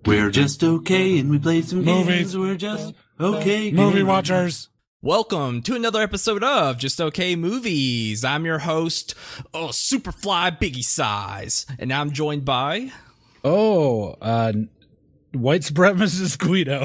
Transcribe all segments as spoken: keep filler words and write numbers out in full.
We're just okay, and we play some Movies. games. We're just okay. Movie games. watchers. Welcome to another episode of Just Okay Movies. I'm your host, oh, Superfly Biggie Size, and I'm joined by... Oh, uh, white supremacist Guido.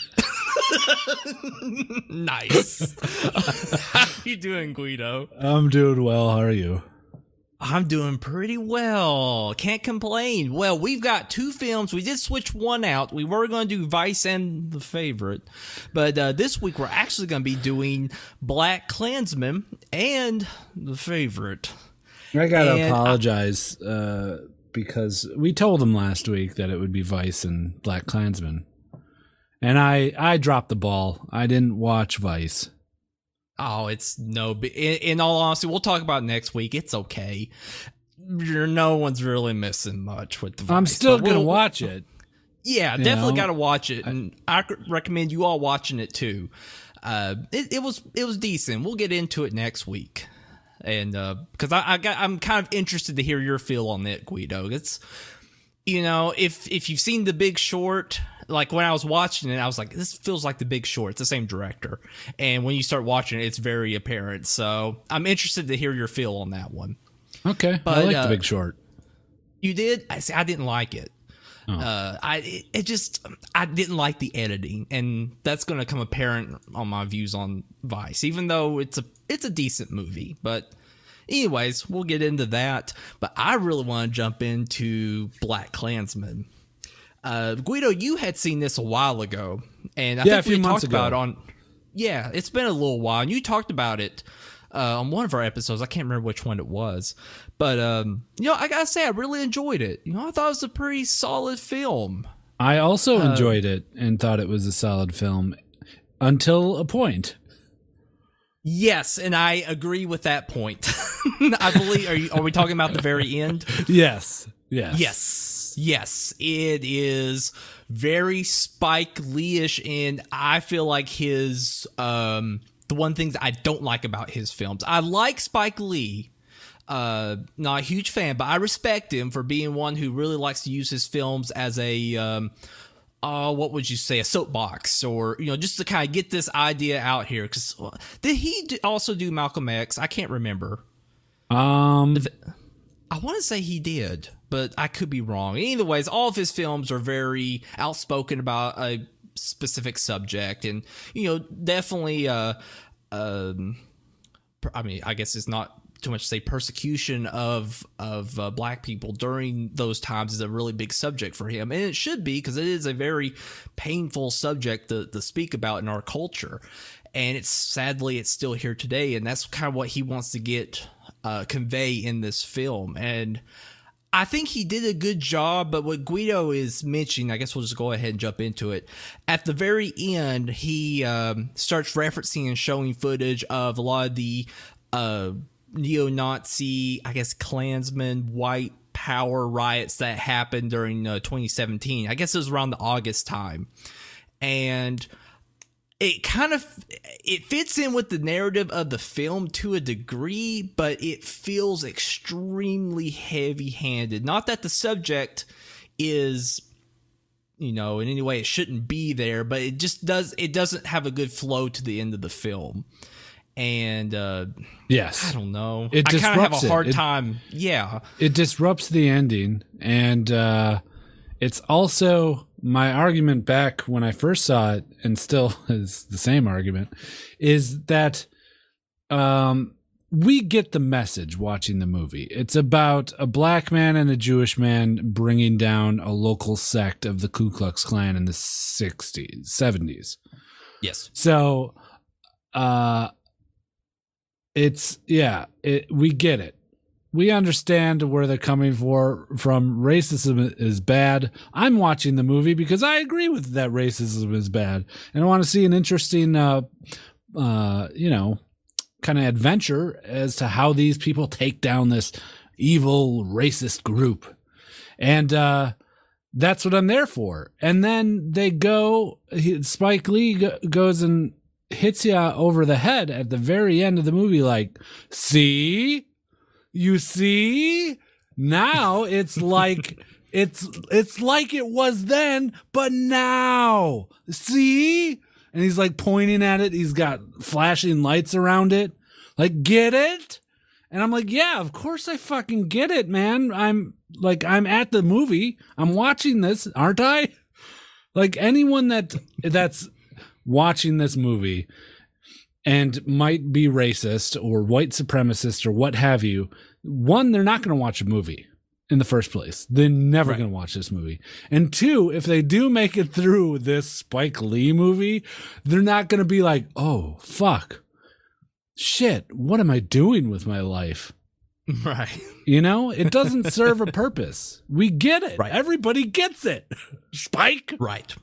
Nice. How you doing, Guido? I'm doing well. How are you? I'm doing pretty well. Can't complain. Well, we've got two films. We did switch one out. We were going to do Vice and The Favorite. But uh, this week, we're actually going to be doing Black Klansman and The Favorite. I gotta And apologize uh, because we told him last week that it would be Vice and Black Klansman. And I, I dropped the ball. I didn't watch Vice. Oh, it's no. In, in all honesty, we'll talk about it next week. It's okay. You're, no one's really missing much with the Vice. I'm still but gonna we'll- watch it. Yeah, You definitely know? got to watch it, and I c- recommend you all watching it too. Uh, it, it was it was decent. We'll get into it next week, and because I, I got I'm kind of interested to hear your feel on it, Guido. It's you know if if you've seen The Big Short. Like, when I was watching it, I was like, this feels like The Big Short. It's the same director. And when you start watching it, it's very apparent. So I'm interested to hear your feel on that one. Okay, But, I like uh, The Big Short. You did? I see, I didn't like it. Oh. Uh, I it, it just I didn't like the editing, and that's going to come apparent on my views on Vice. Even though it's a it's a decent movie, but anyways, we'll get into that. But I really want to jump into Black Klansman. Uh, Guido, you had seen this a while ago, and I Yeah, a think we few months talked about it ago. on. Yeah, it's been a little while, and you talked about it uh, on one of our episodes. I can't remember which one it was, but um, you know, I gotta say, I really enjoyed it. You know, I thought it was a pretty solid film. I also uh, enjoyed it and thought it was a solid film until a point. Yes, and I agree with that point. I believe. Are you? Are we talking about the very end? Yes. Yes. Yes. Yes, it is very Spike Lee-ish, and I feel like his um the one thing that I don't like about his films. I like Spike Lee. Uh not a huge fan, but I respect him for being one who really likes to use his films as a um uh what would you say, a soapbox, or you know, just to kind of get this idea out here. Cuz did he do, also do Malcolm X? I can't remember. Um I want to say he did, but I could be wrong. Either ways, all of his films are very outspoken about a specific subject, and you know, definitely. Uh, um, I mean, I guess it's not too much to say persecution of of uh, black people during those times is a really big subject for him, and it should be, because it is a very painful subject to, to speak about in our culture, and it's sadly it's still here today, and that's kind of what he wants to get. Uh, convey in this film, and I think he did a good job. But what Guido is mentioning, I guess we'll just go ahead and jump into it. At the very end, he um, starts referencing and showing footage of a lot of the uh, neo-Nazi, I guess, Klansman white power riots that happened during uh, twenty seventeen. I guess it was around the August time, and it kind of it fits in with the narrative of the film to a degree, but it feels extremely heavy-handed. Not that the subject is, you know, in any way it shouldn't be there, but it just does. It doesn't have a good flow to the end of the film, and uh, yes, I don't know. It I kind of have disrupts a it. hard It- time. Yeah, it disrupts the ending, and uh it's also my argument back when I first saw it, and still is the same argument, is that um we get the message watching the movie. It's about a black man and a Jewish man bringing down a local sect of the Ku Klux Klan in the sixties, seventies. yes, So uh it's yeah, it, we get it. We understand where they're coming for from. Racism is bad. I'm watching the movie because I agree with that racism is bad, and I want to see an interesting, uh, uh, you know, kind of adventure as to how these people take down this evil racist group, and uh, that's what I'm there for. And then they go. He, Spike Lee go, goes and hits you over the head at the very end of the movie, like, see. You see, now it's like It's it's like it was then, but now. See? And he's like pointing at it. He's got flashing lights around it. Like, get it? And I'm like, yeah, of course I fucking get it, man. I'm like, I'm at the movie. I'm watching this, aren't I? Like, anyone that that's watching this movie and might be racist or white supremacist or what have you, one, they're not going to watch a movie in the first place. They're never right. going to watch this movie. And two, if they do make it through this Spike Lee movie, they're not going to be like, oh, fuck. Shit, what am I doing with my life? Right. You know, it doesn't serve a purpose. We get it. Right. Everybody gets it. Spike. Right.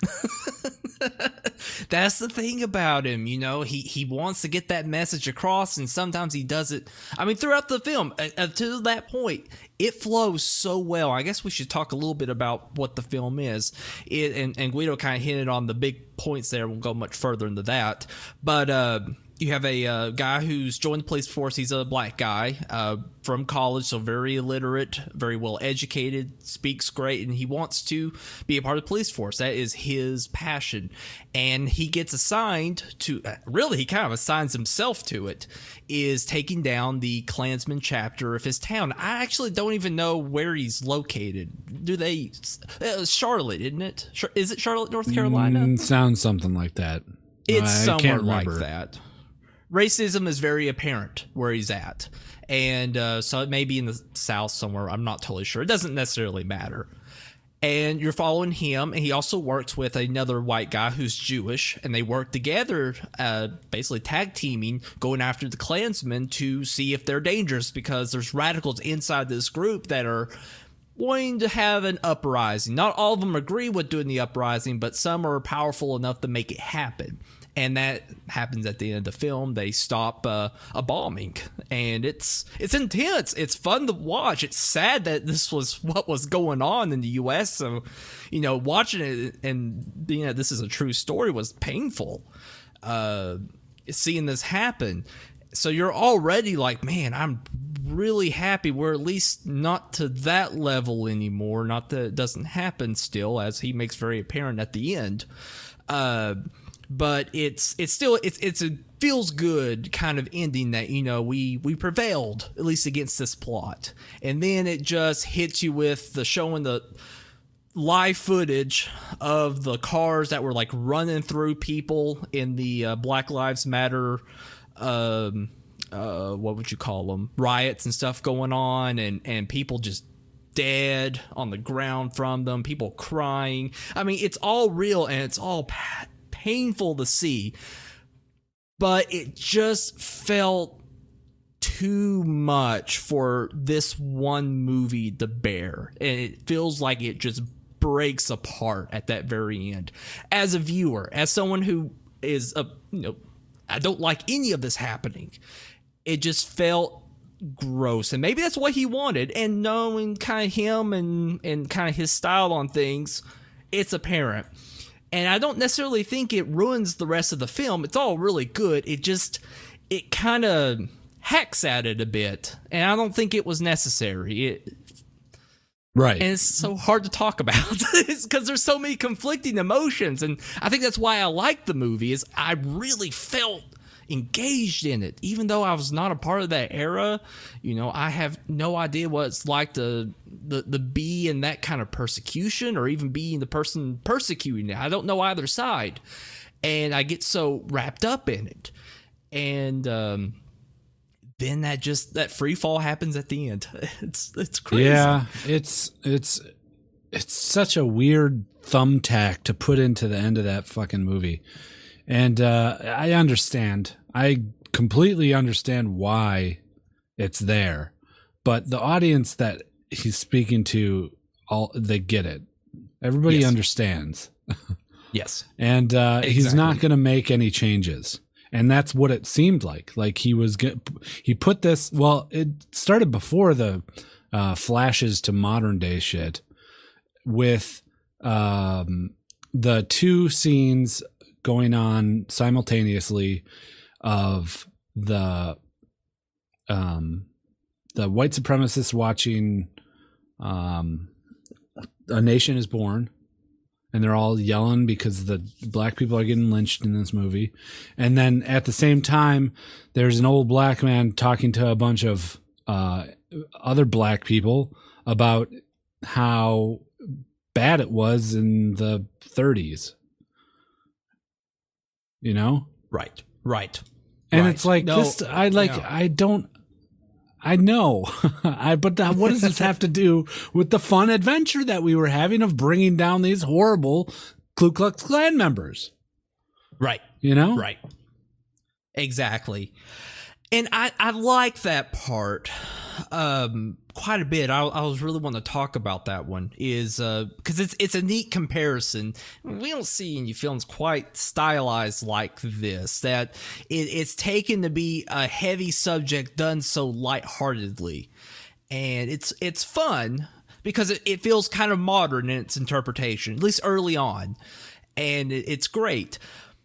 That's the thing about him, you know, he he wants to get that message across, and sometimes he does it. I mean, throughout the film, uh, to that point, it flows so well. I guess we should talk a little bit about what the film is. It, and, and Guido kind of hinted on the big points there. We'll go much further into that. But uh, you have a uh, guy who's joined the police force. He's a black guy uh, from college, so very illiterate, very well educated, speaks great, and he wants to be a part of the police force. That is his passion. And he gets assigned to, uh, really, he kind of assigns himself to it, is taking down the Klansman chapter of his town. I actually don't even know where he's located. Do they? Uh, Charlotte, isn't it? Is it Charlotte, North Carolina? Mm, sounds something like that. It's I somewhere like that. Racism is very apparent where he's at. And uh, so it may be in the South somewhere. I'm not totally sure. It doesn't necessarily matter. And you're following him. And he also works with another white guy who's Jewish. And they work together, uh, basically tag teaming, going after the Klansmen to see if they're dangerous. Because there's radicals inside this group that are wanting to have an uprising. Not all of them agree with doing the uprising, but some are powerful enough to make it happen. And that happens at the end of the film. They stop uh, a bombing, and it's it's intense. It's fun to watch. It's sad that this was what was going on in the U S. So, you know, watching it and being that this is a true story was painful. Uh, seeing this happen, so you're already like, man, I'm really happy we're at least not to that level anymore. Not that it doesn't happen still, as he makes very apparent at the end. Uh, But it's it's still it's it's a feels good kind of ending that, you know, we we prevailed at least against this plot, and then it just hits you with the showing the live footage of the cars that were like running through people in the uh, Black Lives Matter, um, uh, what would you call them, riots and stuff going on, and and people just dead on the ground from them, people crying. I mean, it's all real and it's all pa- painful to see, but it just felt too much for this one movie to bear, and it feels like it just breaks apart at that very end. As a viewer, as someone who is a, you know, I don't like any of this happening, it just felt gross, and maybe that's what he wanted. And knowing kind of him and and kind of his style on things, it's apparent. And I don't necessarily think it ruins the rest of the film. It's all really good. It just, it kind of hacks at it a bit. And I don't think it was necessary. It, right. And it's so hard to talk about because there's so many conflicting emotions. And I think that's why I like the movie, is I really felt engaged in it. Even though I was not a part of that era, you know, I have no idea what it's like to the, the be in that kind of persecution, or even being the person persecuting it. I don't know either side. And I get so wrapped up in it. And um, then that just, that free fall happens at the end. It's it's crazy. Yeah, it's it's it's such a weird thumbtack to put into the end of that fucking movie. And uh, I understand. I completely understand why it's there. But the audience that he's speaking to, all they get it. Everybody yes. understands. Yes. And uh, exactly. he's not going to make any changes. And that's what it seemed like. Like he was, he put this, well, it started before the uh, flashes to modern day shit with um, the two scenes going on simultaneously of the um the white supremacists watching um a nation is born, and they're all yelling because the black people are getting lynched in this movie. And then at the same time, there's an old black man talking to a bunch of uh, other black people about how bad it was in the thirties. You know? Right. Right. And right. it's like no, this. I like. yeah. I don't. I know. I. But that, what does this have to do with the fun adventure that we were having of bringing down these horrible Ku Klux Klan members? Right. You know. Right. Exactly. And I, I like that part um, quite a bit. I, I was really wanting to talk about that one is because uh, it's it's a neat comparison. We don't see any films quite stylized like this. That it, it's taken to be a heavy subject done so lightheartedly, and it's it's fun because it, it feels kind of modern in its interpretation, at least early on, and it, it's great.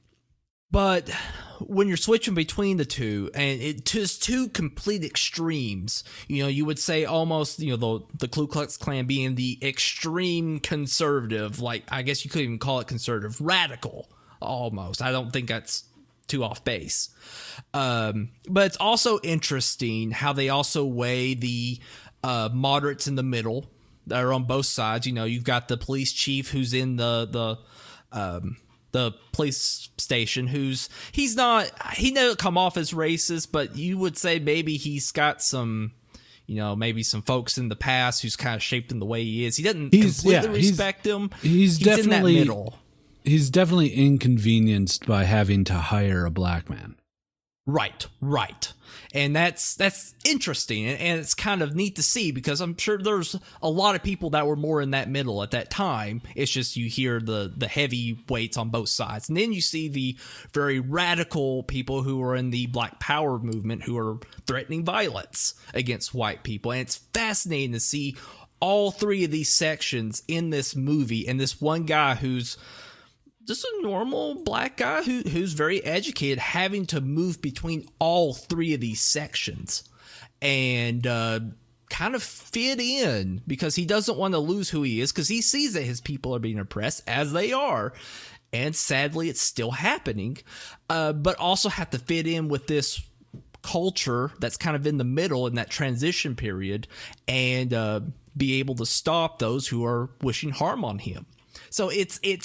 But when you're switching between the two, and it just two complete extremes, you know, you would say almost, you know, the the Ku Klux Klan being the extreme conservative, like I guess you could even call it conservative, radical almost. I don't think that's too off base. Um, but it's also interesting how they also weigh the uh, moderates in the middle that are on both sides. You know, you've got the police chief who's in the the um, the police station, who's he's not he doesn't come off as racist, but you would say maybe he's got some, you know, maybe some folks in the past who's kind of shaped him the way he is. He doesn't He's- completely yeah, he's- respect him. he's in that definitely- middle. He's definitely inconvenienced by having to hire a black man. Right, right. And that's that's interesting, and, and it's kind of neat to see because I'm sure there's a lot of people that were more in that middle at that time. It's just you hear the the heavy weights on both sides, and then you see the very radical people who are in the Black Power movement who are threatening violence against white people, and it's fascinating to see all three of these sections in this movie, and this one guy who's just a normal black guy who who's very educated, having to move between all three of these sections and uh, kind of fit in because he doesn't want to lose who he is because he sees that his people are being oppressed, as they are. And sadly, it's still happening, uh, but also have to fit in with this culture that's kind of in the middle in that transition period and uh, be able to stop those who are wishing harm on him. So it's it's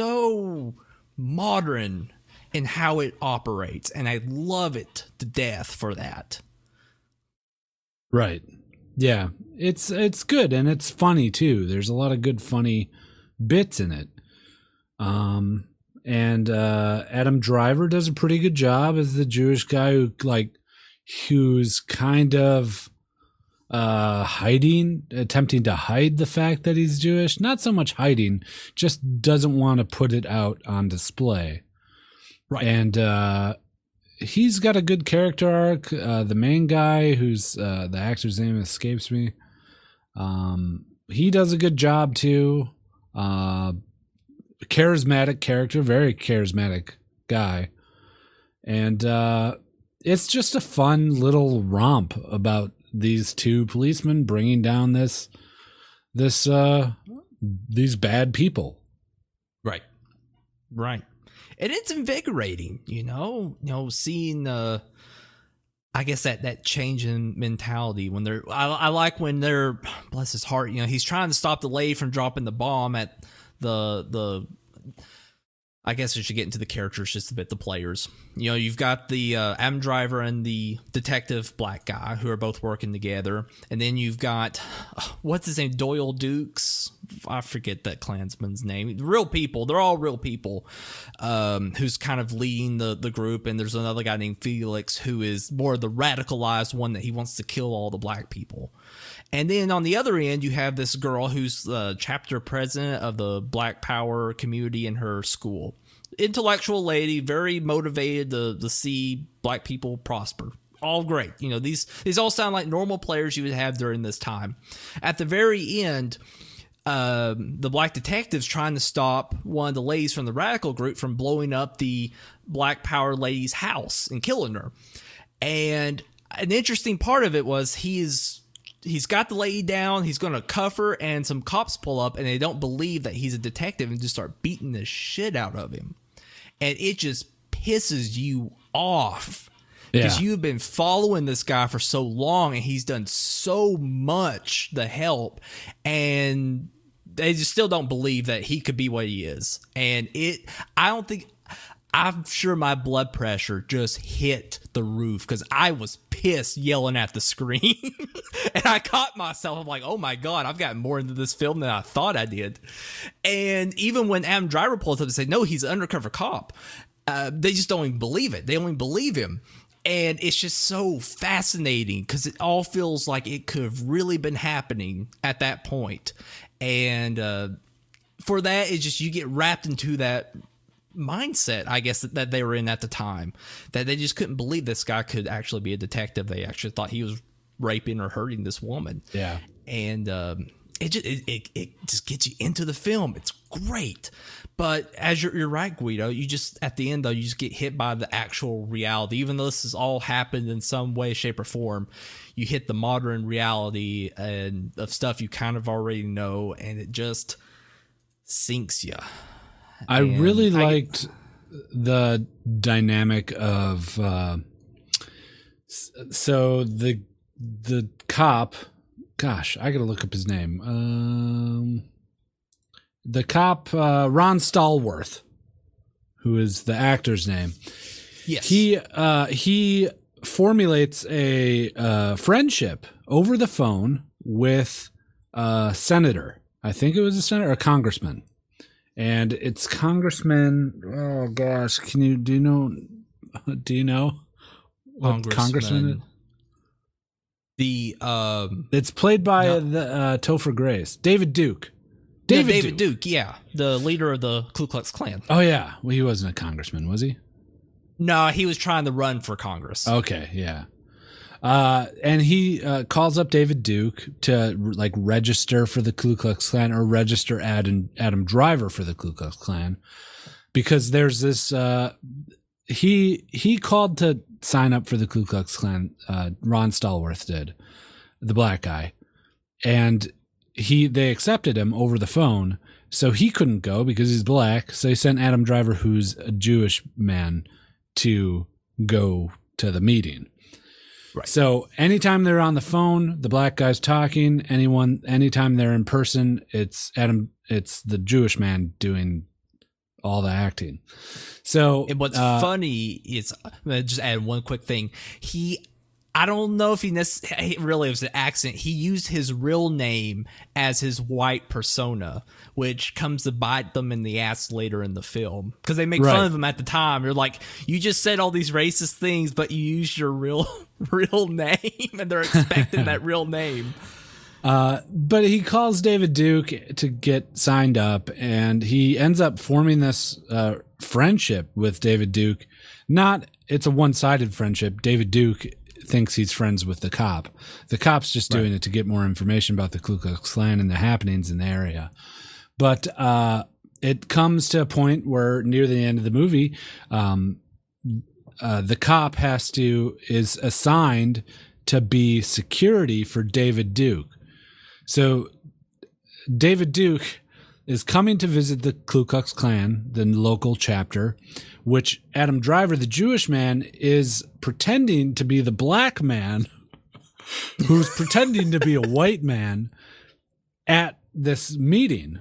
so modern in how it operates, and I love it to death for that. Right. Yeah. It's it's good, and it's funny too. There's a lot of good funny bits in it. Um and uh Adam Driver does a pretty good job as the Jewish guy who like who's kind of uh hiding attempting to hide the fact that he's Jewish. Not so much hiding, just doesn't want to put it out on display. Right. And uh he's got a good character arc. Uh the main guy, who's uh the actor's name escapes me, um he does a good job too. Uh charismatic character, very charismatic guy. And uh it's just a fun little romp about these two policemen bringing down this this uh these bad people. Right. Right. And it's invigorating, you know, you know, seeing uh I guess that that change in mentality when they're I, I like when they're, bless his heart, you know, he's trying to stop the lady from dropping the bomb at the the I guess we should get into the characters just a bit, the players. You know, you've got the uh, Adam Driver and the detective black guy who are both working together. And then you've got, uh, what's his name, Doyle Dukes? I forget that Klansman's name. Real people. They're all real people um, who's kind of leading the, the group. And there's another guy named Felix who is more the radicalized one that he wants to kill all the black people. And then on the other end, you have this girl who's the chapter president of the Black Power community in her school. Intellectual lady, very motivated to, to see black people prosper. All great. You know, these, these all sound like normal players you would have during this time. At the very end, um, the black detective's trying to stop one of the ladies from the radical group from blowing up the Black Power lady's house and killing her. And an interesting part of it was he is he's got the lady down. He's going to cuff her, and some cops pull up, and they don't believe that he's a detective and just start beating the shit out of him. And it just pisses you off because Yeah. you've been following this guy for so long, and he's done so much to help, and they just still don't believe that he could be what he is. And it, I don't think. I'm sure my blood pressure just hit the roof because I was pissed yelling at the screen. And I caught myself. I'm like, oh my God, I've gotten more into this film than I thought I did. And even when Adam Driver pulls up and says, no, he's an undercover cop, uh, they just don't even believe it. They don't even believe him. And it's just so fascinating because it all feels like it could have really been happening at that point. And uh, for that, it's just you get wrapped into that mindset, I guess, that, that they were in at the time, that they just couldn't believe this guy could actually be a detective. They actually thought he was raping or hurting this woman. Yeah. And um, it just it, it, it just gets you into the film. It's great. But as you're, you're right, Guido, you just, at the end, though, you just get hit by the actual reality. Even though this has all happened in some way, shape, or form, you hit the modern reality and of stuff you kind of already know, and it just sinks you. I And really I- liked the dynamic of uh, s- so the the cop. Gosh, I gotta look up his name. Um, the cop, uh, Ron Stallworth, who is the actor's name. Yes. He uh, he formulates a uh, friendship over the phone with a senator. I think it was a senator, or a congressman. And it's Congressman. Oh gosh, can you do you know? Do you know what Congressman is? The um, It's played by No. the uh, Topher Grace, David Duke. David, David, David Duke. Duke. yeah, the leader of the Ku Klux Klan. Oh yeah, well he wasn't a congressman, was he? No, he was trying to run for Congress. Okay, yeah. Uh, and he uh, calls up David Duke to like register for the Ku Klux Klan or register Adam Adam Driver for the Ku Klux Klan because there's this. Uh, he he called to sign up for the Ku Klux Klan. Uh, Ron Stallworth did, the black guy, and he they accepted him over the phone. So he couldn't go because he's black. So he sent Adam Driver, who's a Jewish man, to go to the meeting. Right. So anytime they're on the phone, the black guy's talking. Anyone, anytime they're in person, it's Adam. It's the Jewish man doing all the acting. So And what's uh, funny is, I'm gonna just add one quick thing. He, I don't know if he necessarily really was an accent. He used his real name as his white persona, which comes to bite them in the ass later in the film because they make Right. fun of him at the time. You're like, you just said all these racist things, but you used your real real name, and they're expecting that real name. Uh, but he calls David Duke to get signed up, and he ends up forming this uh, friendship with David Duke. Not, it's a one-sided friendship. David Duke thinks he's friends with the cop. The cop's just doing it to get more information about the Ku Klux Klan and the happenings in the area. But uh, it comes to a point where near the end of the movie, um, uh, the cop has to is assigned to be security for David Duke. So David Duke is coming to visit the Ku Klux Klan, the local chapter, which Adam Driver, the Jewish man, is pretending to be the black man who's pretending to be a white man at this meeting.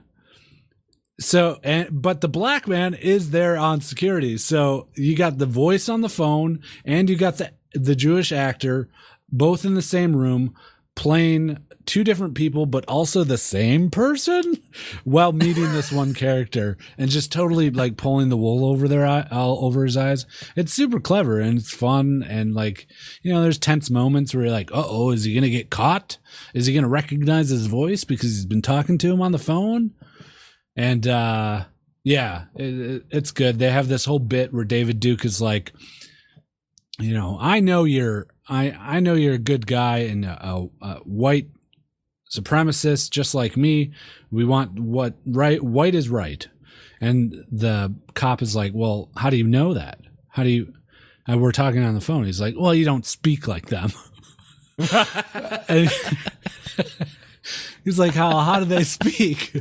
So, and but the black man is there on security. So you got the voice on the phone and you got the the Jewish actor both in the same room playing two different people, but also the same person while meeting this one character and just totally like pulling the wool over their eye, all over his eyes. It's super clever and it's fun. And like, you know, there's tense moments where you're like, uh oh, is he going to get caught? Is he going to recognize his voice because he's been talking to him on the phone? And, uh, yeah, it, it's good. They have this whole bit where David Duke is like, you know, I know you're, I, I know you're a good guy and a, a, a white supremacist just like me. We want what right, white is right. And the cop is like, well, how do you know that? How do you, and we're talking on the phone. He's like, well, you don't speak like them. and, He's like, how how do they speak?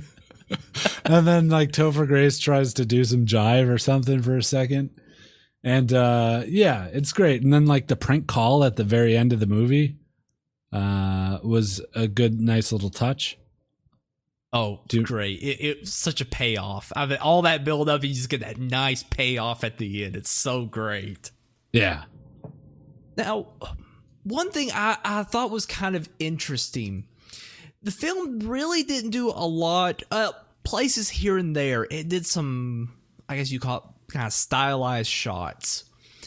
And then like Topher Grace tries to do some jive or something for a second. And uh, yeah, it's great. And then like the prank call at the very end of the movie uh, was a good, nice little touch. Oh, Dude. great. It, it was such a payoff. I mean, all that build up, you just get that nice payoff at the end. It's so great. Yeah. Now, one thing I, I thought was kind of interesting. The film really didn't do a lot. Uh, places here and there. It did some, I guess you call it kind of stylized shots.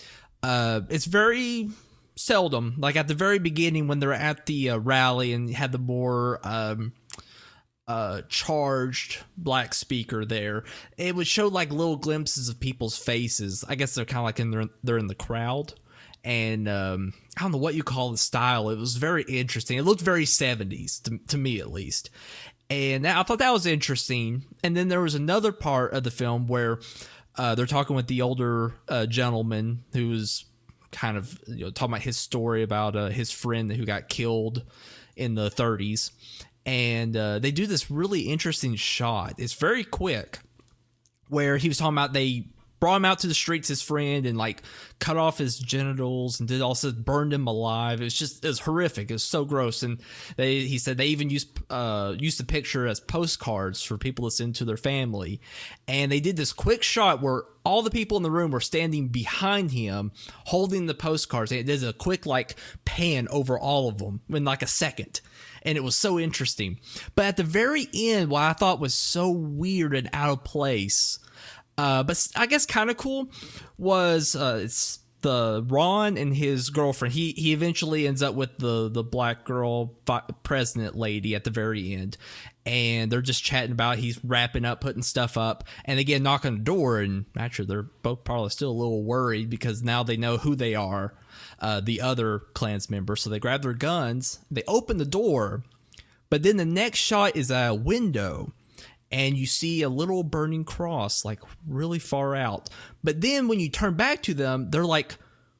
Uh, it's very seldom. Like at the very beginning when they're at the uh, rally and you had the more... Um, Uh, charged black speaker there, it would show like little glimpses of people's faces. I guess they're kind of like in their, they're in the crowd, and um, I don't know what you call the style. It was very interesting. It looked very seventies to, to me at least, and I thought that was interesting. And then there was another part of the film where uh, they're talking with the older uh, gentleman who was kind of, you know, talking about his story about uh, his friend who got killed in the thirties. And uh, they do this really interesting shot. It's very quick, where he was talking about they brought him out to the streets, his friend, and like cut off his genitals and did also burned him alive. It was just, it was horrific. It was so gross. And they, he said they even used uh, used the picture as postcards for people to send to their family. And they did this quick shot where all the people in the room were standing behind him, holding the postcards. And it did a quick like pan over all of them in like a second. And it was so interesting. But at the very end, what I thought was so weird and out of place, uh, but I guess kind of cool, was uh, it's the Ron and his girlfriend. He he eventually ends up with the, the black girl president lady at the very end. And they're just chatting about, he's wrapping up, putting stuff up. And they get a knock on the door. And actually, they're both probably still a little worried because now they know who they are. Uh, the other Klans members. So they grab their guns, they open the door, but then the next shot is a window and you see a little burning cross like really far out. But then when you turn back to them, they're like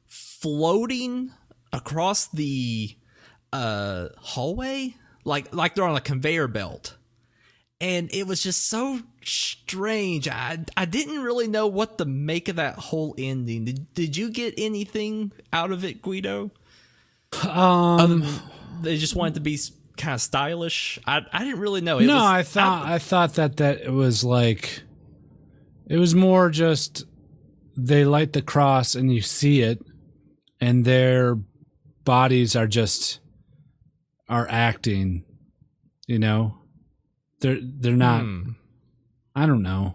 floating across the uh, hallway, like like they're on a conveyor belt. And it was just so strange. I I didn't really know what to make of that whole ending. Did Did you get anything out of it, Guido? Um, Other than they just wanted to be kind of stylish. I I didn't really know. It no, was, I thought I, I thought that that it was like, it was more just they light the cross and you see it, and their bodies are just are acting, you know. They're they're not. Hmm. I don't know.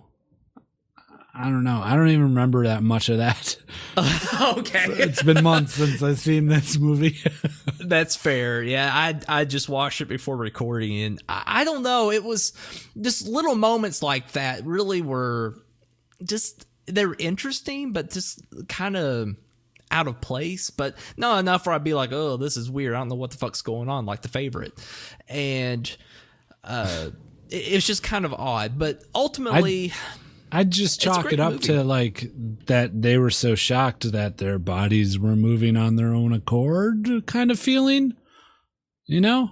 I don't know. I don't even remember that much of that. Okay, it's been months since I've seen this movie. That's fair. Yeah, I I just watched it before recording, and I, I don't know. It was just little moments like that really were just they were interesting, but just kind of out of place. But not enough where I'd be like, oh, this is weird. I don't know what the fuck's going on. Like The Favorite, and uh. It was just kind of odd, but ultimately, I'd, I'd just chalk it up movie. to like that they were so shocked that their bodies were moving on their own accord, kind of feeling, you know?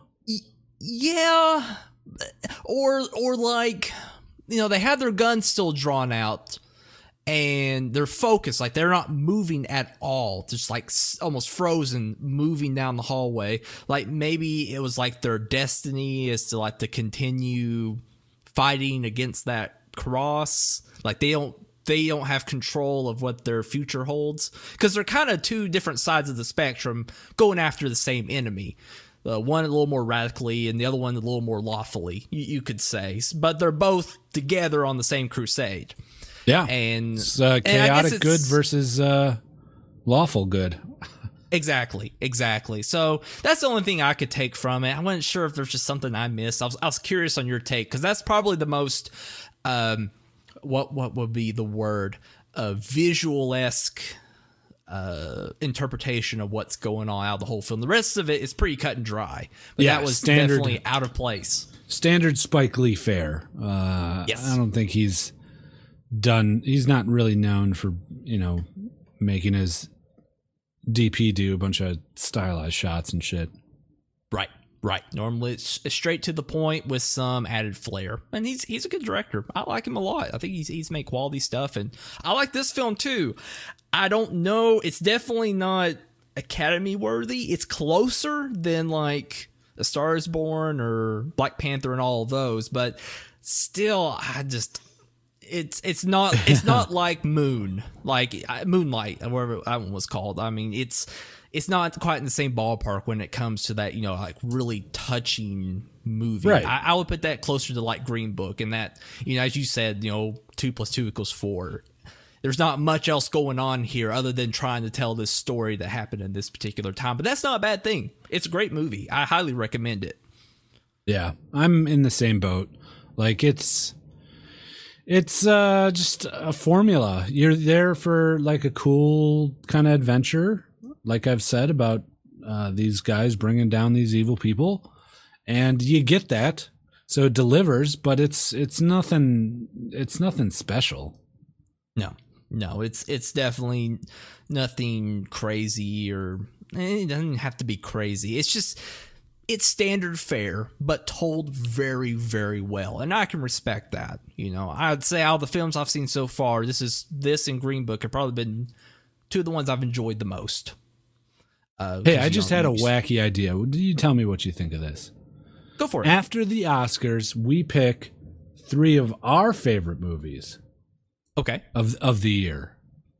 Yeah, or or like, you know, they had their guns still drawn out, and they're focused, like they're not moving at all, just like almost frozen, moving down the hallway. Like maybe it was like their destiny is to like to continue fighting against that cross. Like they don't they don't have control of what their future holds, because they're kind of two different sides of the spectrum going after the same enemy. Uh, one a little more radically and the other one a little more lawfully, you, you could say. But they're both together on the same crusade. Yeah, and it's uh, chaotic and good versus uh, lawful good. Exactly, exactly. So that's the only thing I could take from it. I wasn't sure if there's just something I missed. I was, I was curious on your take, because that's probably the most, um, what what would be the word, uh, visual-esque uh, interpretation of what's going on out of the whole film. The rest of it is pretty cut and dry. But yeah, that was standard, definitely out of place. Standard Spike Lee fare. Uh, yes. I don't think he's done, he's not really known for, you know, making his D P do a bunch of stylized shots and shit. Right, Right. Normally it's straight to the point with some added flair. And he's he's a good director. I like him a lot. I think he's he's made quality stuff, and I like this film too. I don't know, it's definitely not Academy worthy. It's closer than like A Star Is Born or Black Panther and all of those, but still I just it's it's not it's not like Moon, like Moonlight, whatever that one was called. I mean, it's It's not quite in the same ballpark when it comes to that, you know, like really touching movie. Right. I, I would put that closer to like Green Book, and that, you know, as you said, you know, two plus two equals four. There's not much else going on here other than trying to tell this story that happened in this particular time. But that's not a bad thing. It's a great movie. I highly recommend it. Yeah, I'm in the same boat. Like it's, it's uh, just a formula. You're there for like a cool kind of adventure. Like I've said about uh, these guys bringing down these evil people, and you get that, so it delivers. But it's it's nothing. It's nothing special. No, no, it's it's definitely nothing crazy, or it doesn't have to be crazy. It's just it's standard fare, but told very, very well, and I can respect that. You know, I'd say out of the films I've seen so far, this is this and Green Book have probably been two of the ones I've enjoyed the most. Uh, hey, I just had a wacky idea. You tell me what you think of this. Go for it. After the Oscars, we pick three of our favorite movies. Okay. Of of the year.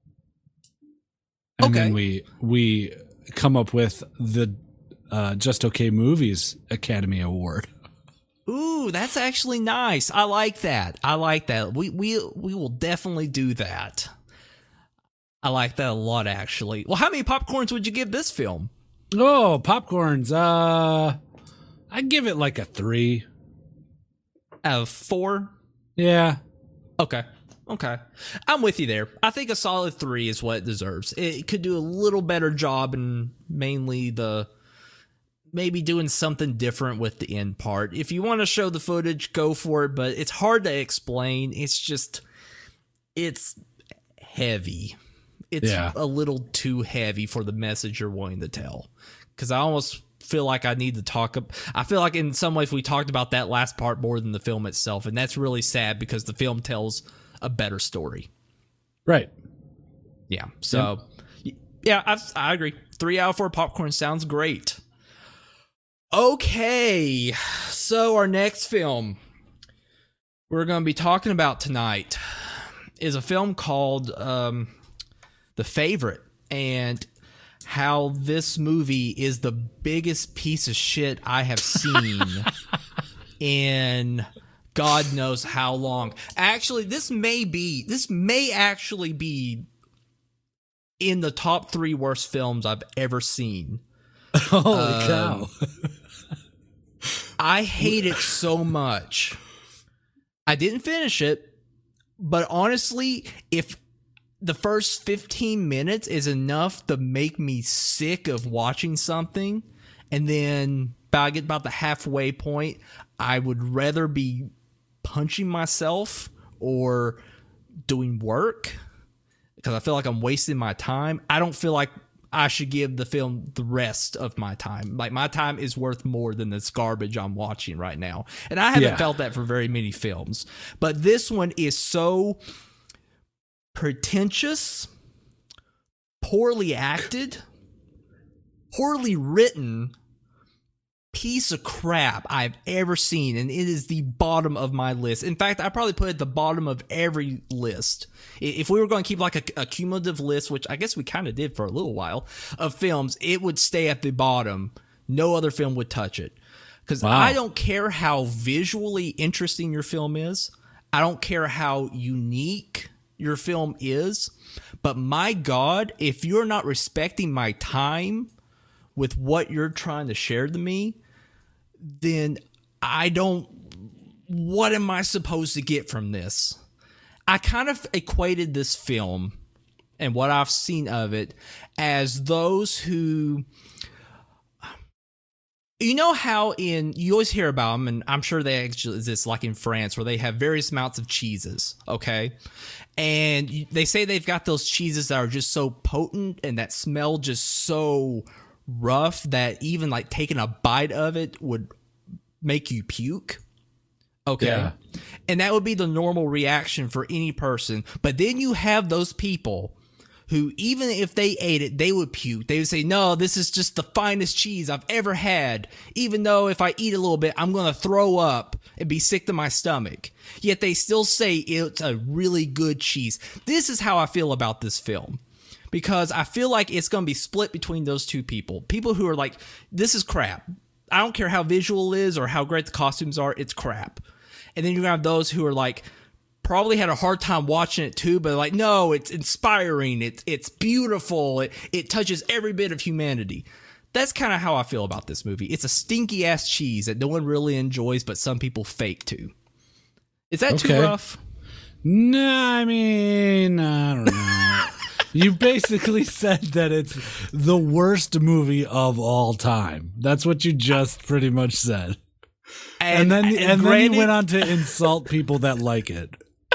And okay. then we we come up with the uh, Just Okay Movies Academy Award. Ooh, that's actually nice. I like that. I like that. We we we will definitely do that. I like that a lot, actually. Well, how many popcorns would you give this film? Oh, popcorns. Uh, I'd give it like a three. Out of four? Yeah. Okay. Okay. I'm with you there. I think a solid three is what it deserves. It could do a little better job in mainly the... maybe doing something different with the end part. If you want to show the footage, go for it, but it's hard to explain. It's just... it's heavy. It's yeah. a little too heavy for the message you're wanting to tell. Because I almost feel like I need to talk. I feel like in some ways we talked about that last part more than the film itself. And that's really sad because the film tells a better story. Right. Yeah. So, yeah, yeah I, I agree. Three out of four popcorn sounds great. Okay. So our next film we're going to be talking about tonight is a film called... Um, The Favorite, and how this movie is the biggest piece of shit I have seen in God knows how long. Actually, this may be, this may actually be in the top three worst films I've ever seen. Holy um, cow. I hate it so much. I didn't finish it, but honestly, if the first fifteen minutes is enough to make me sick of watching something, and then by get about the halfway point, I would rather be punching myself or doing work because I feel like I'm wasting my time. I don't feel like I should give the film the rest of my time. Like, my time is worth more than this garbage I'm watching right now. And I haven't yeah. felt that for very many films. But this one is so pretentious, poorly acted, poorly written piece of crap I've ever seen, and it is the bottom of my list. In fact, I probably put it at the bottom of every list. If we were going to keep like a, a cumulative list, which I guess we kind of did for a little while, of films, it would stay at the bottom. No other film would touch it. Because wow. I don't care how visually interesting your film is. I don't care how unique your film is, but my God, if you're not respecting my time with what you're trying to share to me, then I don't, what am I supposed to get from this? I kind of equated this film and what I've seen of it as those who, you know how in, you always hear about them, and I'm sure they actually exist like in France, where they have various amounts of cheeses, okay? And they say they've got those cheeses that are just so potent and that smell just so rough that even like taking a bite of it would make you puke. Okay. Yeah. And that would be the normal reaction for any person. But then you have those people who, even if they ate it, they would puke. They would say, no, this is just the finest cheese I've ever had. Even though if I eat a little bit, I'm going to throw up and be sick to my stomach. Yet they still say it's a really good cheese. This is how I feel about this film. Because I feel like it's going to be split between those two people. People who are like, this is crap. I don't care how visual it is or how great the costumes are. It's crap. And then you have those who are like, probably had a hard time watching it too, but like, no, it's inspiring. It's it's beautiful. It it touches every bit of humanity. That's kind of how I feel about this movie. It's a stinky ass cheese that no one really enjoys, but some people fake to. Is that Okay. too rough? No, I mean, I don't know. You basically said that it's the worst movie of all time. That's what you just pretty much said. And, then and, then granted, you went on to insult people that like it.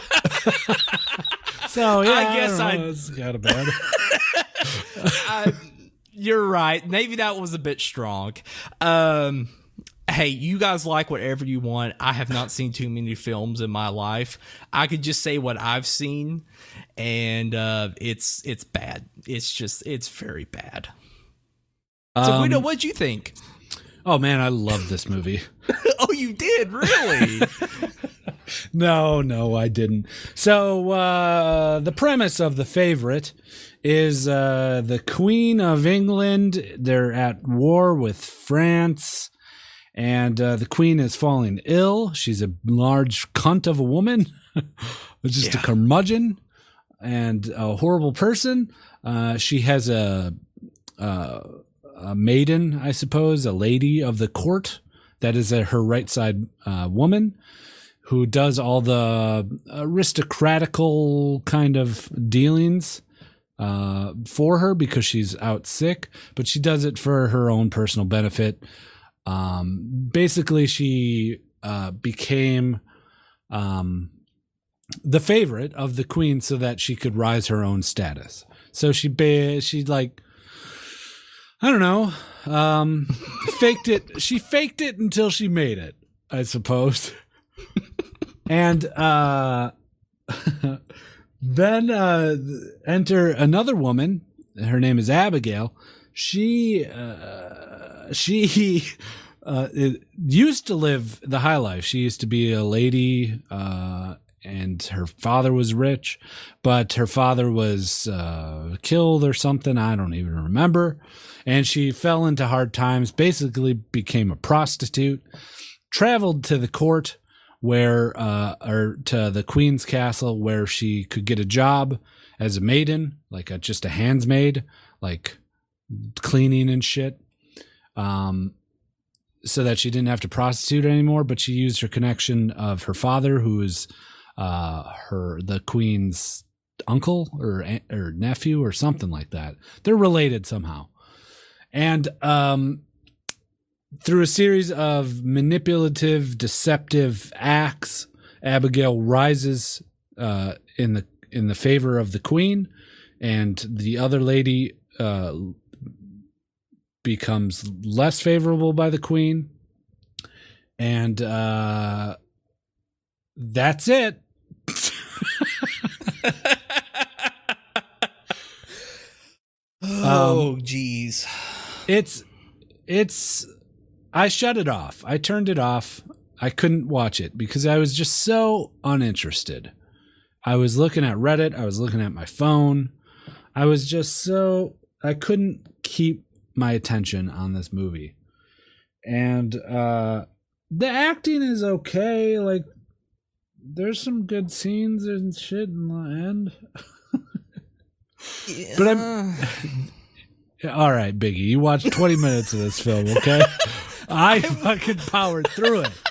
So yeah, I guess I, I- don't know, it's kind of bad. I, you're right. Maybe that was a bit strong. Um, hey, you guys like whatever you want. I have not seen too many films in my life. I could just say what I've seen, and uh, it's it's bad. It's just it's very bad. So, Um, Guido, what'd you think? Oh man, I love this movie. Oh, you did, really? No, no, I didn't. So uh, the premise of The Favorite is uh, the Queen of England. They're at war with France, and uh, the Queen is falling ill. She's a large cunt of a woman, just Yeah. a curmudgeon and a horrible person. Uh, she has a, a a maiden, I suppose, a lady of the court that is a, her right side uh, woman, who does all the aristocratical kind of dealings uh, for her because she's out sick, but she does it for her own personal benefit. Um, basically, she uh, became um, the favorite of the queen so that she could rise her own status. So she ba- she like I don't know, um, faked it. She faked it until she made it, I suppose. And uh, then uh, enter another woman. Her name is Abigail. She uh, she uh, used to live the high life. She used to be a lady, uh, and her father was rich, but her father was uh, killed or something. I don't even remember. And she fell into hard times, basically became a prostitute, traveled to the court where, uh, or to the Queen's castle where she could get a job as a maiden, like a, just a handsmaid, like cleaning and shit. Um, so that she didn't have to prostitute anymore, but she used her connection of her father, who is, uh, her, the Queen's uncle or, or nephew or something like that. They're related somehow. And um, through a series of manipulative, deceptive acts, Abigail rises uh, in the in the favor of the queen, and the other lady uh, becomes less favorable by the queen, and uh, that's it. Oh, geez. It's, it's, I shut it off. I turned it off. I couldn't watch it because I was just so uninterested. I was looking at Reddit. I was looking at my phone. I was just so, I couldn't keep my attention on this movie. And, uh, the acting is okay. Like, there's some good scenes and shit in the end. But I'm all right, Biggie. You watched twenty minutes of this film, okay? I fucking powered through it.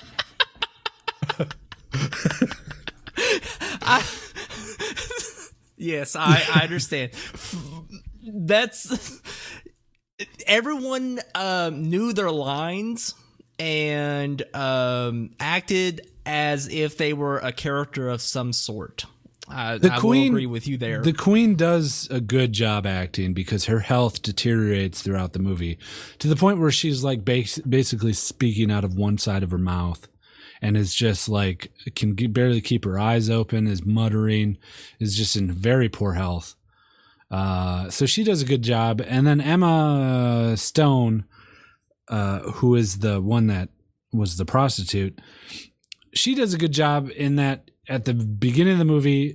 I, yes, I, I understand. That's everyone um, knew their lines and um, acted as if they were a character of some sort. I, The I queen- will agree with you there. The queen does a good job acting because her health deteriorates throughout the movie to the point where she's like bas- basically speaking out of one side of her mouth and is just like can ge- barely keep her eyes open, is muttering, is just in very poor health. Uh, so she does a good job. And then Emma Stone, uh, who is the one that was the prostitute, she does a good job in that at the beginning of the movie,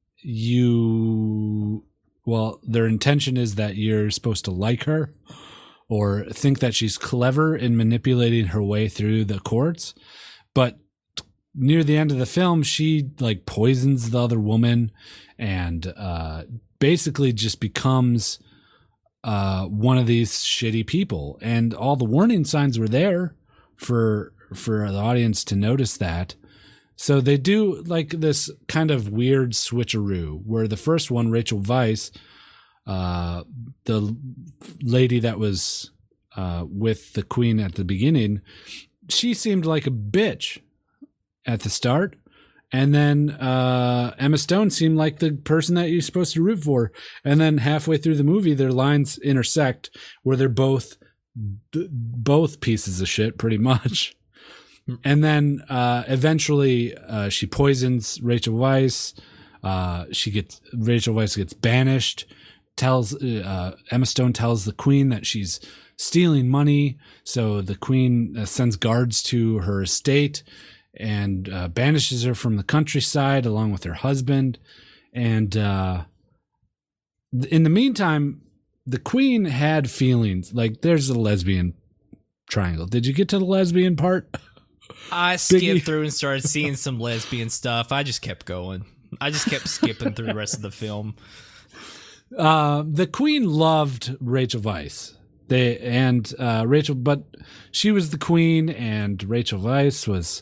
you, well, their intention is that you're supposed to like her or think that she's clever in manipulating her way through the courts. But near the end of the film, she like poisons the other woman and uh, basically just becomes uh, one of these shitty people. And all the warning signs were there for for the audience to notice that. So they do like this kind of weird switcheroo where the first one, Rachel Weisz, uh, the lady that was uh, with the queen at the beginning, she seemed like a bitch at the start. And then uh, Emma Stone seemed like the person that you're supposed to root for. And then halfway through the movie, their lines intersect where they're both both pieces of shit pretty much. And then uh, eventually uh, she poisons Rachel Weisz. Uh, she gets Rachel Weisz gets banished. Tells uh, Emma Stone tells the queen that she's stealing money. So the queen uh, sends guards to her estate and uh, banishes her from the countryside along with her husband. And uh, in the meantime, the queen had feelings. Like there's a lesbian triangle. Did you get to the lesbian part? I skipped Biggie. through and started seeing some lesbian stuff. I just kept going. I just kept skipping through the rest of the film. Uh, the queen loved Rachel Weisz. They and uh, Rachel, but she was the queen, and Rachel Weisz was,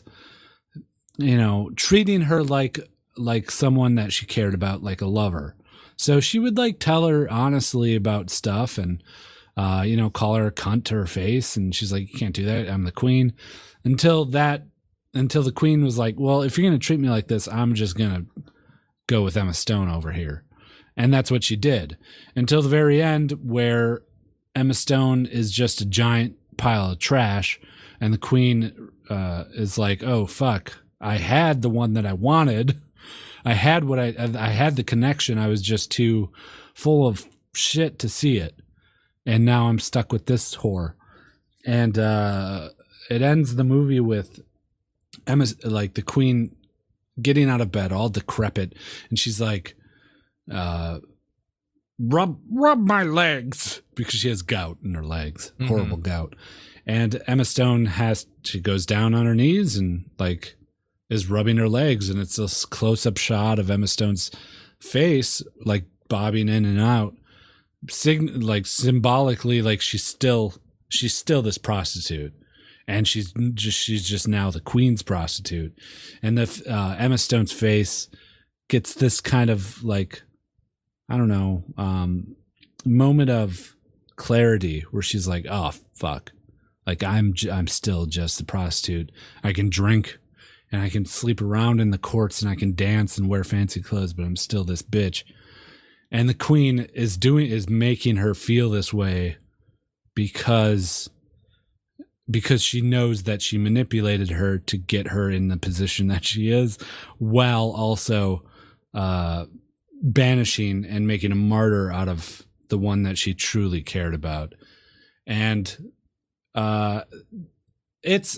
you know, treating her like like someone that she cared about, like a lover. So she would like tell her honestly about stuff, and uh, you know, call her a cunt to her face, and she's like, "You can't do that. I'm the queen." Until that, until the queen was like, "Well, if you're gonna treat me like this, I'm just gonna go with Emma Stone over here," and that's what she did until the very end, where Emma Stone is just a giant pile of trash, and the queen uh, is like, "Oh fuck, I had the one that I wanted. I had what I I had the connection. I was just too full of shit to see it, and now I'm stuck with this whore." And uh, it ends the movie with Emma, like the queen, getting out of bed all decrepit, and she's like, uh, "Rub, rub my legs," because she has gout in her legs, Mm-hmm. horrible gout. And Emma Stone has, she goes down on her knees and like is rubbing her legs, and it's this close-up shot of Emma Stone's face, like bobbing in and out, sign, like symbolically, like she's still, she's still this prostitute. And she's just she's just now the queen's prostitute, and the uh, Emma Stone's face gets this kind of like, I don't know, um, moment of clarity where she's like, "Oh fuck, like I'm j- I'm still just a prostitute. I can drink, and I can sleep around in the courts, and I can dance and wear fancy clothes, but I'm still this bitch." And the queen is doing is making her feel this way because. because she knows that she manipulated her to get her in the position that she is, while also uh, banishing and making a martyr out of the one that she truly cared about. And uh, it's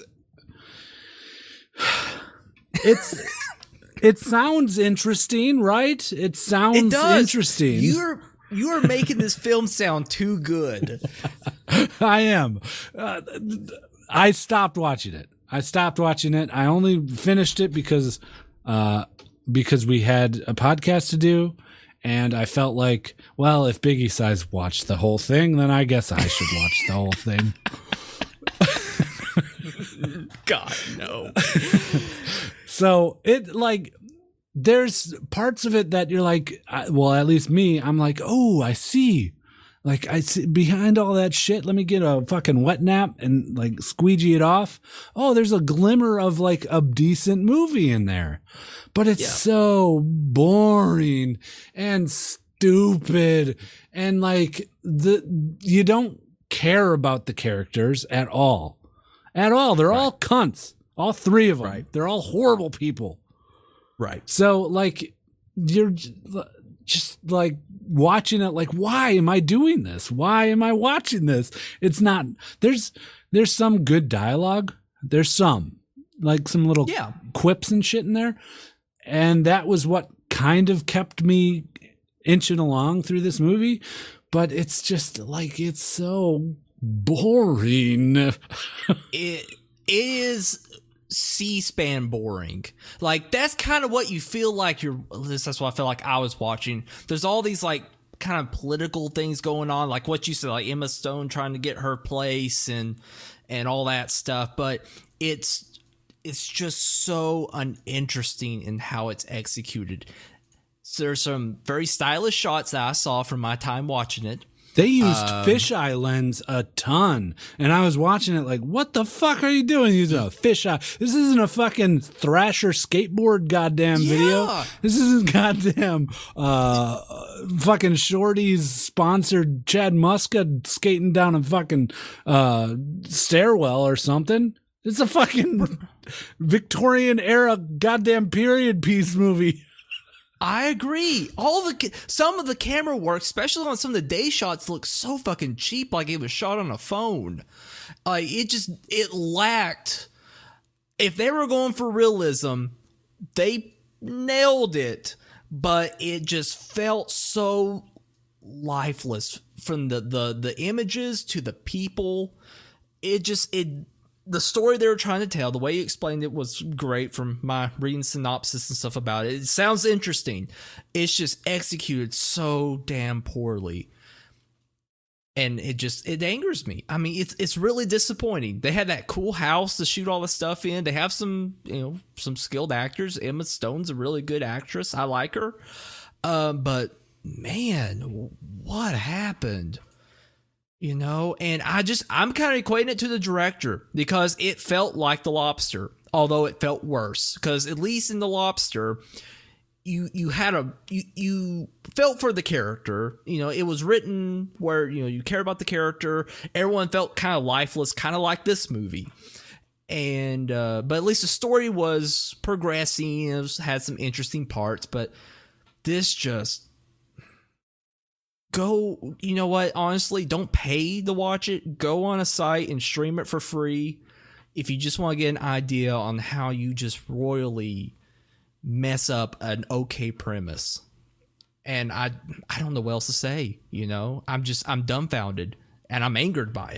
it's it sounds interesting, right? It sounds It does. interesting. You're you are making this film sound too good. I am. Uh, I stopped watching it. I stopped watching it. I only finished it because uh, because we had a podcast to do, and I felt like, well, if Biggie Size watched the whole thing, then I guess I should watch the whole thing. God, no. So it like there's parts of it that you're like, I, well, at least me, I'm like, oh, I see. Like I see behind all that shit, let me get a fucking wet nap and like squeegee it off. Oh, there's a glimmer of like a decent movie in there, but it's Yeah. so boring and stupid. And like the, you don't care about the characters at all, at all. They're all cunts. All three of them. Right. They're all horrible people. Right. So like you're j- just like watching it like, why am I doing this? Why am I watching this? It's not, there's, there's some good dialogue. There's some like some little Yeah. quips and shit in there. And that was what kind of kept me inching along through this movie. But it's just like, it's so boring. It is C-SPAN boring. Like that's kind of what you feel like you're. That's what I feel like I was watching. There's all these like kind of political things going on, like what you said, like Emma Stone trying to get her place and and all that stuff. But it's it's just so uninteresting in how it's executed. So there's some very stylish shots that I saw from my time watching it. They used Um, fisheye lens a ton. And I was watching it like, what the fuck are you doing using a fisheye? This isn't a fucking Thrasher skateboard goddamn video. Yeah. This isn't goddamn uh, fucking Shorty's sponsored Chad Muska skating down a fucking uh, stairwell or something. It's a fucking Victorian era goddamn period piece movie. I agree. All the ca- some of the camera work, especially on some of the day shots, look so fucking cheap, like it was shot on a phone. Like it just it lacked. If they were going for realism, they nailed it, but it just felt so lifeless from the the the images to the people. It just it. The story they were trying to tell, the way you explained it was great from my reading synopsis and stuff about it. It sounds interesting. It's just executed so damn poorly. And it just, it angers me. I mean, it's it's really disappointing. They had that cool house to shoot all the stuff in. They have some, you know, some skilled actors. Emma Stone's a really good actress. I like her. Um, but man, what happened? You know, and I just, I'm kind of equating it to the director because it felt like The Lobster, although it felt worse. Because at least in The Lobster, you you had a, you, you felt for the character. You know, it was written where, you know, you care about the character. Everyone felt kind of lifeless, kind of like this movie. And, uh, but at least the story was progressing. It was, had some interesting parts, but this just, go, you know what, honestly, don't pay to watch it. Go on a site and stream it for free if you just want to get an idea on how you just royally mess up an okay premise. And I I don't know what else to say, you know? I'm just, I'm dumbfounded and I'm angered by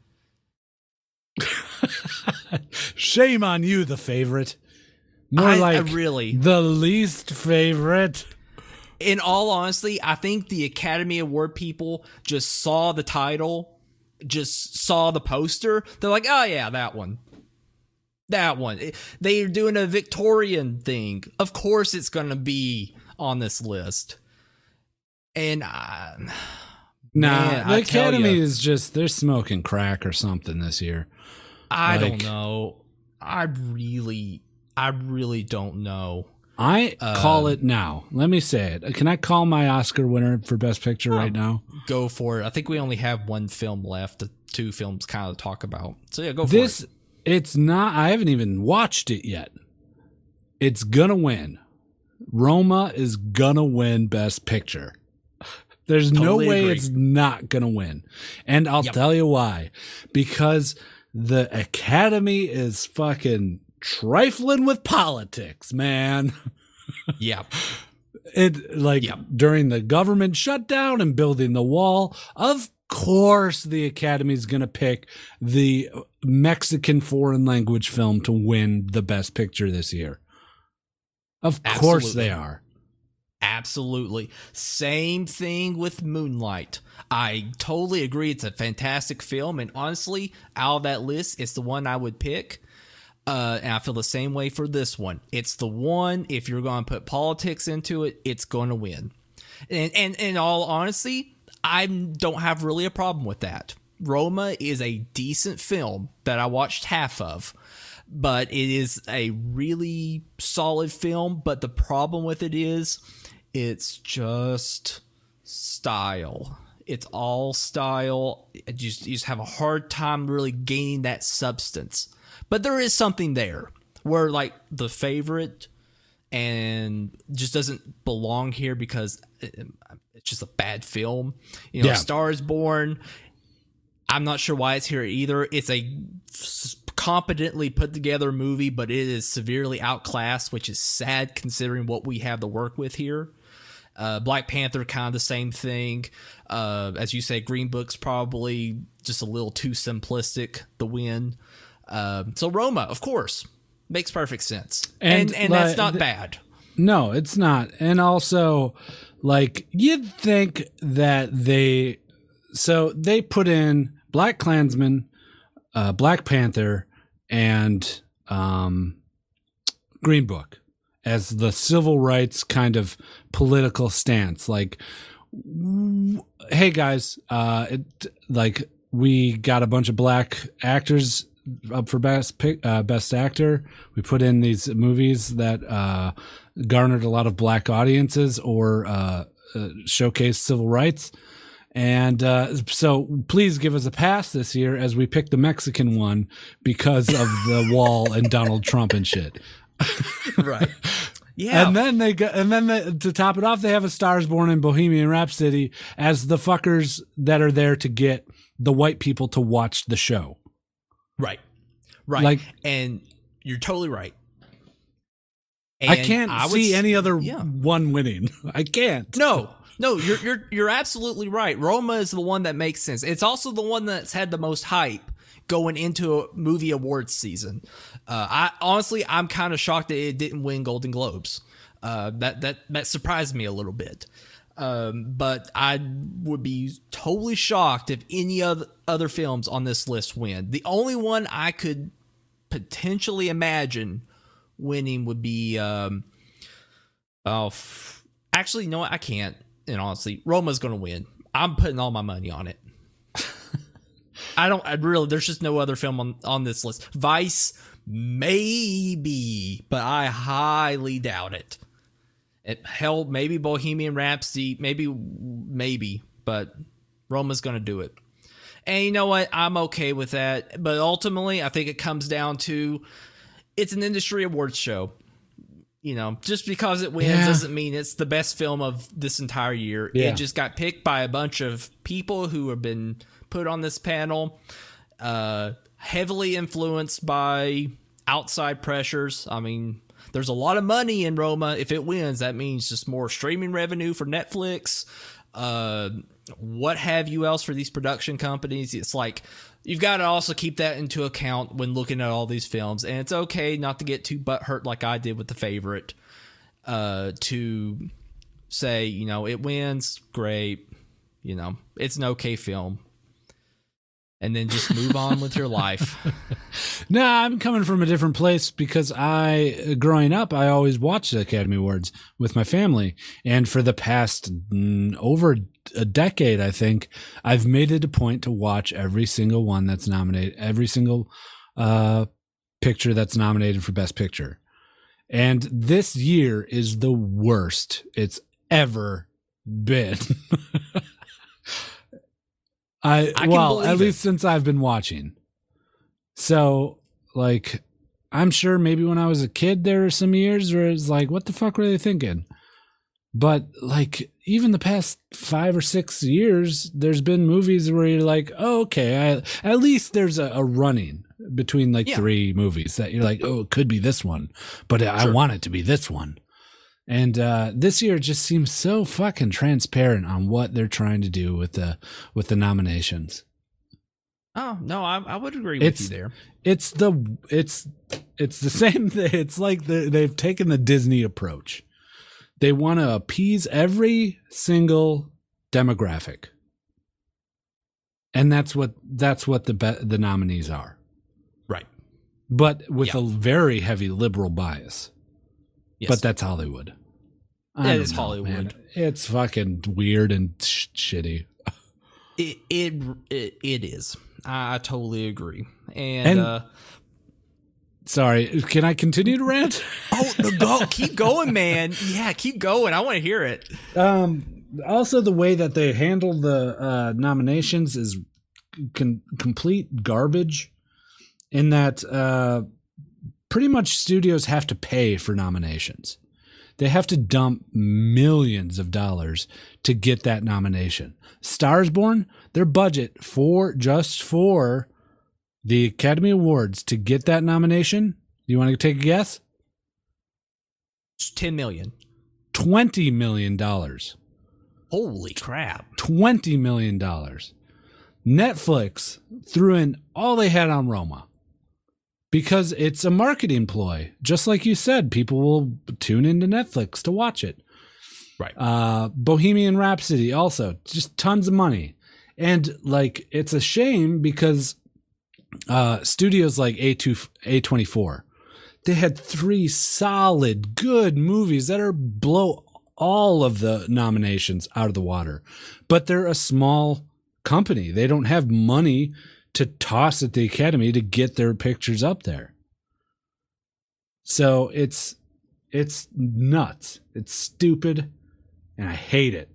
it. Shame on you, the favorite. More I, like I really... the least favorite. In all honesty, I think the Academy Award people just saw the title, just saw the poster. They're like, oh yeah, that one. That one. They're doing a Victorian thing. Of course it's going to be on this list. And I... Nah, Man, the I tell Academy ya. is just, they're smoking crack or something this year. I Like- don't know. I really, I really don't know. I call Um, it now. Let me say it. Can I call my Oscar winner for Best Picture right now? Go for it. I think we only have one film left, two films kind of talk about. So yeah, go for This, it. it's not, I haven't even watched it yet. It's gonna win. Roma is gonna win Best Picture. There's no Totally way agree. it's not gonna win. And I'll Yep. tell you why. Because the Academy is fucking trifling with politics, man. Yeah. It like Yep. during the government shutdown and building the wall, of course the Academy's going to pick the Mexican foreign language film to win the Best Picture this year. Of course Absolutely. they are. Absolutely. Same thing with Moonlight. I totally agree. It's a fantastic film. And honestly, out of that list, it's the one I would pick. Uh, and I feel the same way for this one. It's the one, if you're going to put politics into it, it's going to win. And, and in all honesty, I don't have really a problem with that. Roma is a decent film that I watched half of, but it is a really solid film. But the problem with it is it's just style. It's all style. You just, you just have a hard time really gaining that substance. But there is something there where, like, The Favorite and just doesn't belong here because it, it's just a bad film. You know, Yeah. Star is Born, I'm not sure why it's here either. It's a competently put together movie, but it is severely outclassed, which is sad considering what we have to work with here. Uh, Black Panther, kind of the same thing. Uh, as you say, Green Book's probably just a little too simplistic, the win. Uh, so Roma, of course, makes perfect sense. And, And, and, like, that's not the- bad. No, it's not. And also, like, you'd think that they, so they put in Black Klansman, uh, Black Panther, and um, Green Book as the civil rights kind of political stance. Like, w- hey guys, uh, it, like we got a bunch of black actors up for best pick, uh, best actor. We put in these movies that uh, garnered a lot of black audiences or uh, uh, showcased civil rights. And uh, so please give us a pass this year as we pick the Mexican one because of the wall and Donald Trump and shit. Right. Yeah. And then they go, and then they, to top it off, they have A Star Is Born and Bohemian Rhapsody as the fuckers that are there to get the white people to watch the show. Right. Right. Like- and you're totally right. I And can't would see s- any other yeah. one winning. I can't. No, no, you're you're you're absolutely right. Roma is the one that makes sense. It's also the one that's had the most hype going into a movie awards season. Uh, I honestly, I'm kind of shocked that it didn't win Golden Globes. Uh, that that that surprised me a little bit. Um, but I would be totally shocked if any other other films on this list win. The only one I could potentially imagine winning would be um, oh, f- actually, no, I can't. And honestly, Roma's going to win. I'm putting all my money on it. I don't, I really, there's just no other film on, on this list. Vice, maybe, but I highly doubt it. It hell, maybe Bohemian Rhapsody, maybe, maybe, but Roma's going to do it. And you know what? I'm okay with that. But ultimately, I think it comes down to it's an industry awards show. You know, just because it wins Yeah. doesn't mean it's the best film of this entire year. Yeah. It just got picked by a bunch of people who have been put on this panel, uh, heavily influenced by outside pressures. I mean, there's a lot of money in Roma. If it wins, that means just more streaming revenue for Netflix. Uh, what have you else for these production companies? It's like, you've got to also keep that into account when looking at all these films. And it's okay not to get too butthurt like I did with The Favorite, uh, to say, you know, it wins, great. You know, it's an okay film. And then just move on with your life. No, I'm coming from a different place because I, growing up, I always watched the Academy Awards with my family. And for the past mm, over a decade, I think, I've made it a point to watch every single one that's nominated, every single uh, picture that's nominated for Best Picture. And this year is the worst it's ever been. I, I can well, believe at it. least since I've been watching. So, like, I'm sure maybe when I was a kid, there were some years where it's like, what the fuck were they thinking? But, like, even the past five or six years, there's been movies where you're like, oh, okay, I, at least there's a, a running between, like, Yeah. three movies that you're like, oh, it could be this one, but I Sure. want it to be this one. And uh, this year just seems so fucking transparent on what they're trying to do with the with the nominations. Oh, no, I, I would agree It's- with you there. It's the it's it's the same thing. It's like the, they've taken the Disney approach. They want to appease every single demographic, and that's what that's what the be- the nominees are. Right. But with Yeah. a very heavy liberal bias. Yes. But that's Hollywood. I That don't is know, Hollywood. man. It's fucking weird and sh- shitty. It it it, it is. I, I totally agree. And, And- uh, Sorry, can I continue to rant? oh, the go, keep going, man. Yeah, keep going. I want to hear it. Um, also, the way that they handle the uh, nominations is con- complete garbage. In that, uh, pretty much studios have to pay for nominations. They have to dump millions of dollars to get that nomination. Stars Born, their budget for just for the Academy Awards to get that nomination. You want to take a guess? ten million. twenty million dollars. Holy crap. twenty million dollars. Netflix threw in all they had on Roma because it's a marketing ploy. Just like you said, people will tune into Netflix to watch it. Right. Uh, Bohemian Rhapsody also, just tons of money. And like, it's a shame because uh, studios like A two, A twenty-four, they had three solid, good movies that are blow all of the nominations out of the water. But they're a small company. They don't have money to toss at the Academy to get their pictures up there. So it's it's nuts. It's stupid, and I hate it.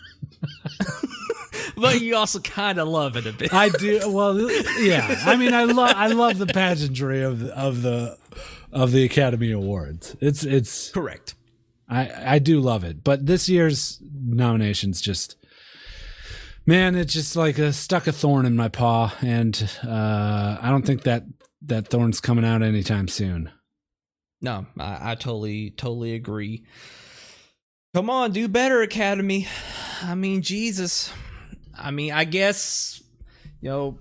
But you also kind of love it a bit. I do. Well, yeah. I mean, I love I love the pageantry of the, of the of the Academy Awards. It's it's Correct. I I do love it. But this year's nominations just, man, it's just like a stuck a thorn in my paw, and uh, I don't think that that thorn's coming out anytime soon. No, I, I totally, totally agree. Come on, do better, Academy. I mean, Jesus. I mean, I guess, you know,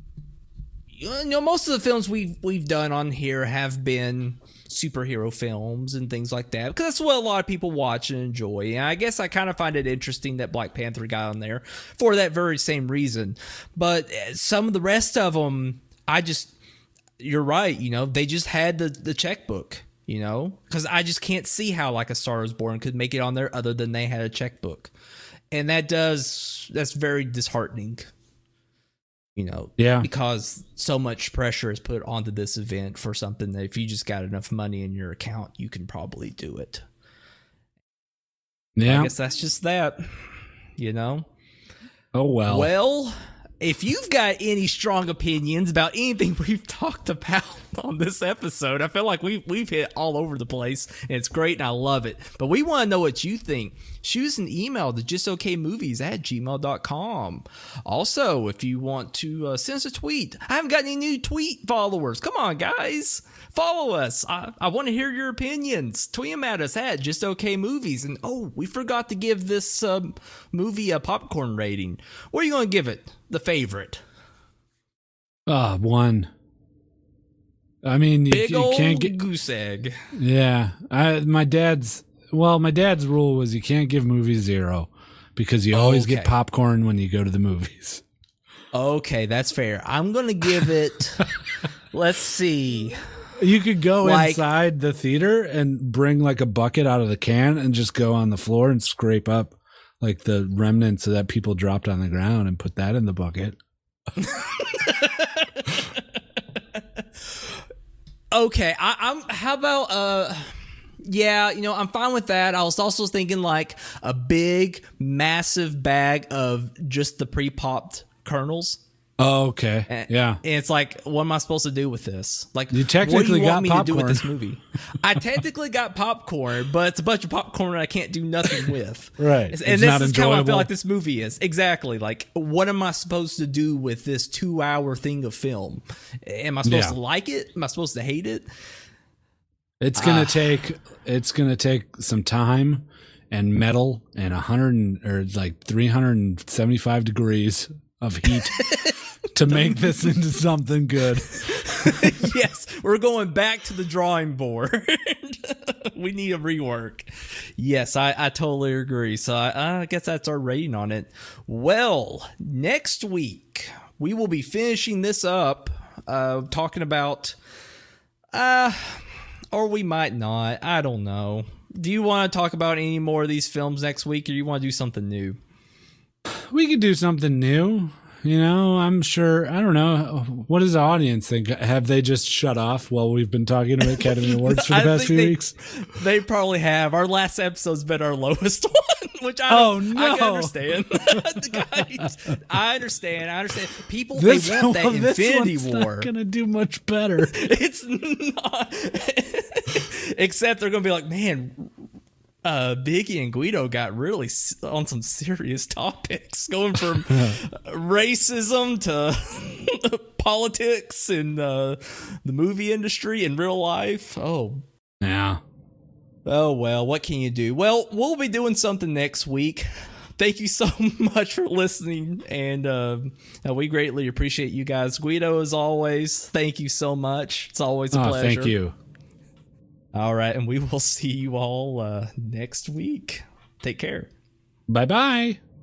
you know, most of the films we've we've done on here have been superhero films and things like that, because that's what a lot of people watch and enjoy. And I guess I kind of find it interesting that Black Panther got on there for that very same reason. But some of the rest of them, I just, you're right, you know, they just had the, the checkbook, you know, because I just can't see how like A Star Is Born could make it on there other than they had a checkbook. And that does, that's very disheartening, you know, Yeah. because so much pressure is put onto this event for something that if you just got enough money in your account, you can probably do it. Yeah. I guess that's just that, you know? Oh, well. Well, if you've got any strong opinions about anything we've talked about on this episode, I feel like we've, we've hit all over the place, and it's great, and I love it. But we want to know what you think. Shoot us an email to justokmovies at gmail dot com. Also, if you want to uh, send us a tweet. I haven't got any new tweet followers. Come on, guys. Follow us. I, I want to hear your opinions. Tweet them at us at justokmovies. And, oh, we forgot to give this um, movie a popcorn rating. What are you going to give it? The favorite? Ah, one. I mean, you, Big you old can't get. goose egg. Yeah, I my dad's. Well, my dad's rule was you can't give movies zero because you always get Okay. popcorn when you go to the movies. Okay, that's fair. I'm going to give it, let's see. You could go Like- inside the theater and bring like a bucket out of the can and just go on the floor and scrape up like the remnants that people dropped on the ground and put that in the bucket. Okay, I, I'm. How about uh, yeah, you know, I'm fine with that. I was also thinking like a big, massive bag of just the pre-popped kernels. Oh, okay. And, Yeah. and it's like, what am I supposed to do with this? Like, You what do technically you want got me to do with popcorn. this movie? I technically got popcorn, but it's a bunch of popcorn I can't do nothing with. Right. And It's this not is how I enjoyable. feel like this movie is. Exactly. Like, what am I supposed to do with this two-hour thing of film? Am I supposed Yeah. to like it? Am I supposed to hate it? It's gonna take it's gonna take some time and metal and a hundred and- or like three hundred and seventy five degrees of heat to make this into something good. Yes, we're going back to the drawing board. We need a rework. Yes, I, I totally agree. So I, I guess that's our rating on it. Well, next week we will be finishing this up, uh, talking about, uh, or we might not. I don't know. Do you want to talk about any more of these films next week, or you want to do something new? we could do something new. You know, I'm sure. I don't know. What does the audience think? Have they just shut off while we've been talking about Academy Awards for the I past think few they, weeks? They probably have. Our last episode's been our lowest one, which I Oh, don't, no. I can understand. Guys, I understand. I understand. People This, they want that well, this Infinity one's War. not gonna do much better. It's not. Except they're gonna be like, man. Uh, Biggie and Guido got really s- on some serious topics, going from racism to politics and uh, the movie industry and real life. Oh, Yeah. oh well, what can you do? Well, we'll be doing something next week. Thank you so much for listening, and uh, we greatly appreciate you guys. Guido, as always, thank you so much. It's always a Oh, pleasure. thank you. All right, and we will see you all uh, next week. Take care. Bye bye.